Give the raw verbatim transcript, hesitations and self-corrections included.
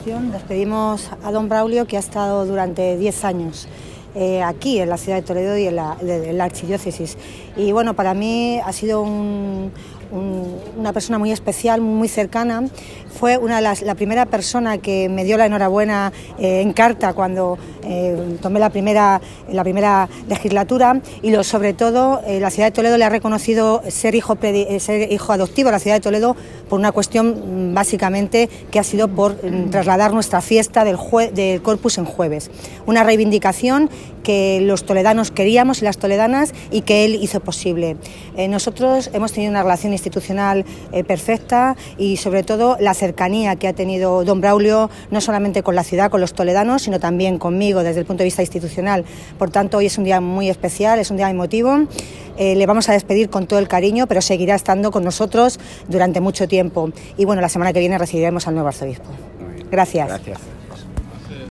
Despedimos a don Braulio, que ha estado durante diez años eh, aquí en la ciudad de Toledo y en la, en la archidiócesis. Y bueno, para mí ha sido un, un, una persona muy especial, muy cercana. Fue una de las, la primera persona que me dio la enhorabuena eh, en carta cuando eh, tomé la primera, la primera legislatura, y lo, sobre todo eh, la ciudad de Toledo le ha reconocido ser hijo, ser hijo adoptivo de la ciudad de Toledo por una cuestión básicamente que ha sido por trasladar nuestra fiesta del, jue, del Corpus en jueves. Una reivindicación que los toledanos queríamos y las toledanas y que él hizo posible. Eh, nosotros hemos tenido una relación institucional eh, perfecta, y sobre todo la cercanía que ha tenido don Braulio, no solamente con la ciudad, con los toledanos, sino también conmigo desde el punto de vista institucional. Por tanto, hoy es un día muy especial, es un día emotivo. Eh, le vamos a despedir con todo el cariño, pero seguirá estando con nosotros durante mucho tiempo. Y bueno, la semana que viene recibiremos al nuevo arzobispo. Gracias. Gracias.